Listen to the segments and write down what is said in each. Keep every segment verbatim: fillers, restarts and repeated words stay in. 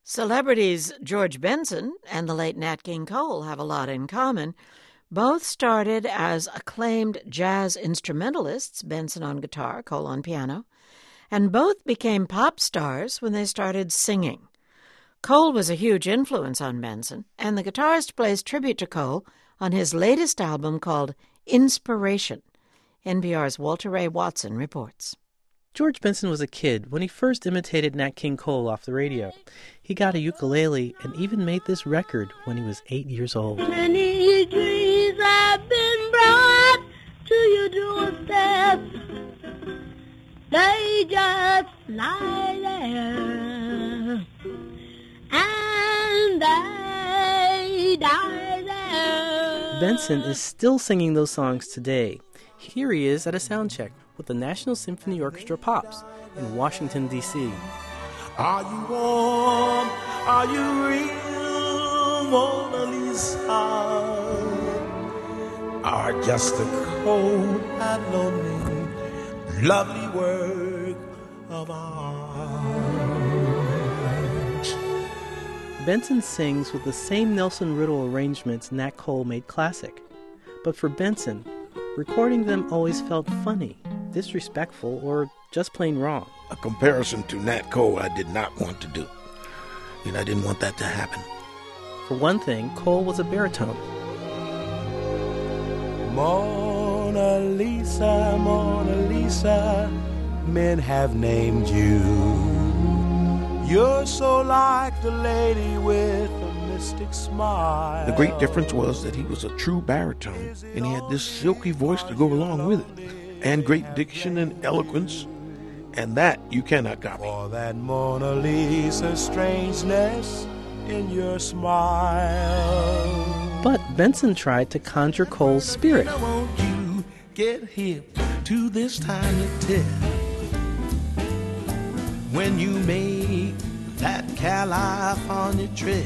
Celebrities George Benson and the late Nat King Cole have a lot in common. Both started as acclaimed jazz instrumentalists, Benson on guitar, Cole on piano, and both became pop stars when they started singing. Cole was a huge influence on Benson, and the guitarist plays tribute to Cole on his latest album called Inspiration. N P R's Walter Ray Watson reports. George Benson was a kid when he first imitated Nat King Cole off the radio. He got a ukulele and even made this record when he was eight years old. Many trees have been brought to your doorstep. They just lie there, and they die there. Benson is still singing those songs today. Here he is at a sound check with the National Symphony Orchestra Pops in Washington, D C Are you warm? Are you real, Mona Lisa? Or just a cold and lonely, lovely work of art? Benson sings with the same Nelson Riddle arrangements Nat Cole made classic. But for Benson, recording them always felt funny, disrespectful, or just plain wrong. A comparison to Nat Cole I did not want to do. And I didn't want that to happen. For one thing, Cole was a baritone. Mona Lisa, Mona Lisa, men have named you. You're so like the lady with a mystic smile. The great difference was that he was a true baritone, and he had this silky voice to go along with it, and great diction and eloquence, and that you cannot copy. For that Mona Lisa strangeness in your smile. But Benson tried to conjure Cole's spirit. I want you get hip to this tiny tip. When you make that California trip,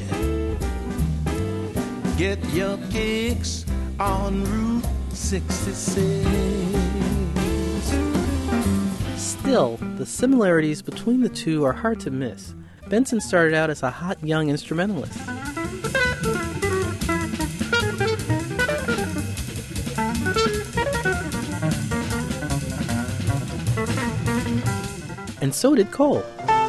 get your kicks on Route sixty-six. Still, the similarities between the two are hard to miss. Benson started out as a hot young instrumentalist. And so did Cole.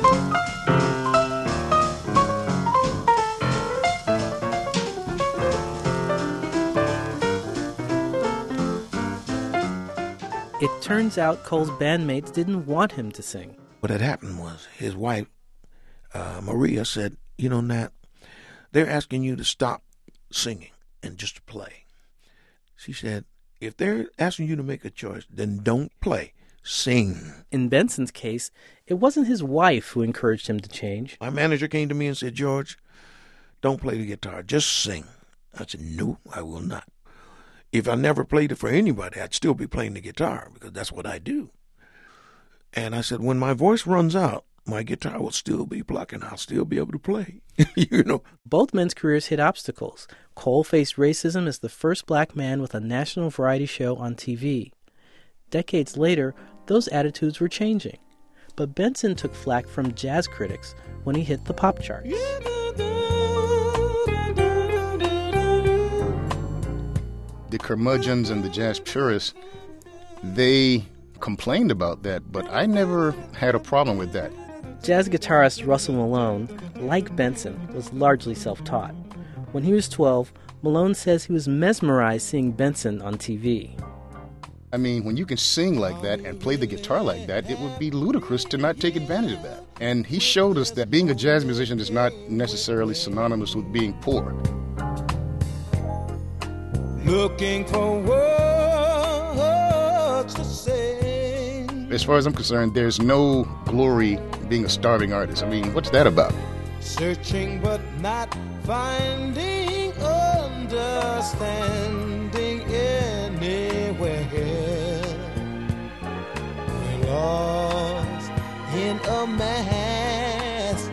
It turns out Cole's bandmates didn't want him to sing. What had happened was his wife, uh, Maria, said, you know, Nat, they're asking you to stop singing and just to play. She said, if they're asking you to make a choice, then don't play. Sing. In Benson's case, it wasn't his wife who encouraged him to change. My manager came to me and said, George, don't play the guitar, just sing. I said, no, I will not. If I never played it for anybody, I'd still be playing the guitar because that's what I do. And I said, when my voice runs out, my guitar will still be plucking. I'll still be able to play, you know. Both men's careers hit obstacles. Cole faced racism as the first black man with a national variety show on T V. Decades later, those attitudes were changing. But Benson took flack from jazz critics when he hit the pop charts. The curmudgeons and the jazz purists, they complained about that, but I never had a problem with that. Jazz guitarist Russell Malone, like Benson, was largely self-taught. When he was twelve, Malone says he was mesmerized seeing Benson on T V. I mean, when you can sing like that and play the guitar like that, it would be ludicrous to not take advantage of that. And he showed us that being a jazz musician is not necessarily synonymous with being poor. Looking for words to say. As far as I'm concerned, there's no glory being a starving artist. I mean, what's that about? Searching but not finding, understanding anywhere. We're lost in a mass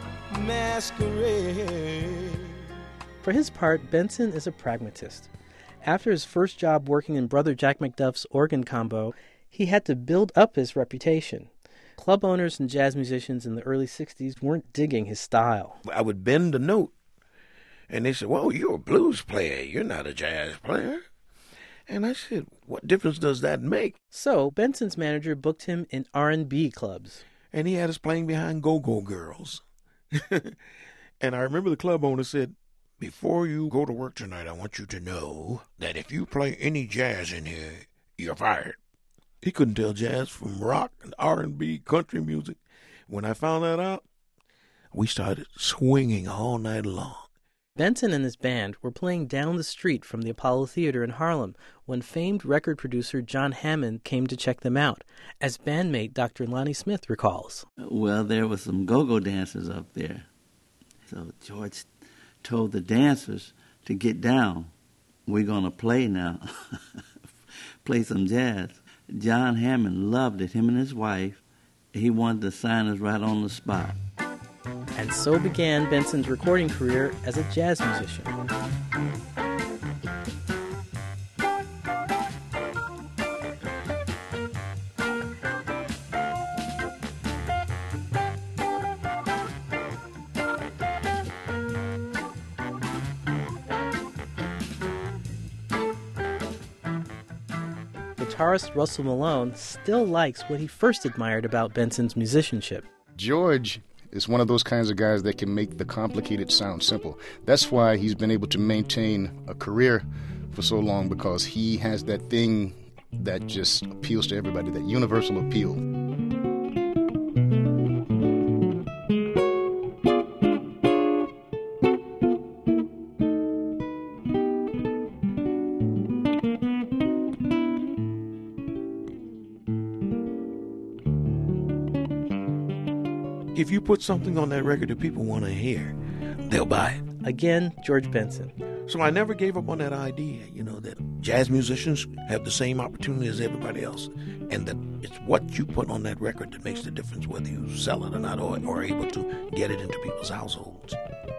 masquerade. For his part, Benson is a pragmatist. After his first job working in Brother Jack McDuff's organ combo, he had to build up his reputation. Club owners and jazz musicians in the early sixties weren't digging his style. I would bend the note, and they said, well, you're a blues player. You're not a jazz player. And I said, what difference does that make? So Benson's manager booked him in R and B clubs. And he had us playing behind Go-Go Girls. And I remember the club owner said, before you go to work tonight, I want you to know that if you play any jazz in here, you're fired. He couldn't tell jazz from rock and R and B, country music. When I found that out, we started swinging all night long. Benson and his band were playing down the street from the Apollo Theater in Harlem when famed record producer John Hammond came to check them out, as bandmate Doctor Lonnie Smith recalls. Well, there were some go-go dancers up there. So George told the dancers to get down. We're going to play now, play some jazz. John Hammond loved it, him and his wife. He wanted to sign us right on the spot. And so began Benson's recording career as a jazz musician. Guitarist Russell Malone still likes what he first admired about Benson's musicianship. George is one of those kinds of guys that can make the complicated sound simple. That's why he's been able to maintain a career for so long, because he has that thing that just appeals to everybody, that universal appeal. If you put something on that record that people want to hear, they'll buy it. Again, George Benson. So I never gave up on that idea, you know, that jazz musicians have the same opportunity as everybody else, and that it's what you put on that record that makes the difference, whether you sell it or not, or, or are able to get it into people's households.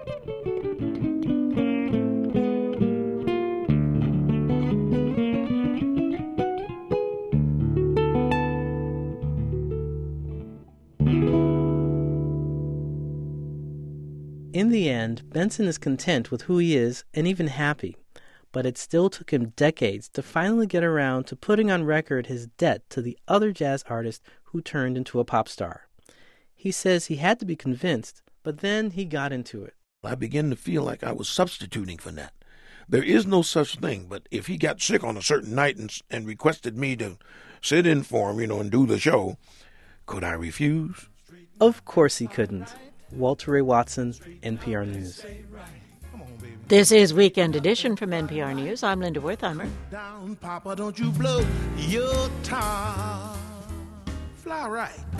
In the end, Benson is content with who he is and even happy, but it still took him decades to finally get around to putting on record his debt to the other jazz artist who turned into a pop star. He says he had to be convinced, but then he got into it. I began to feel like I was substituting for Nat. There is no such thing, but if he got sick on a certain night and, and requested me to sit in for him, you know, and do the show, could I refuse? Of course he couldn't. Walter Ray Watson, N P R News. This is Weekend Edition from N P R News. I'm Linda Wertheimer. Down, Papa, don't you blow your top. Fly right.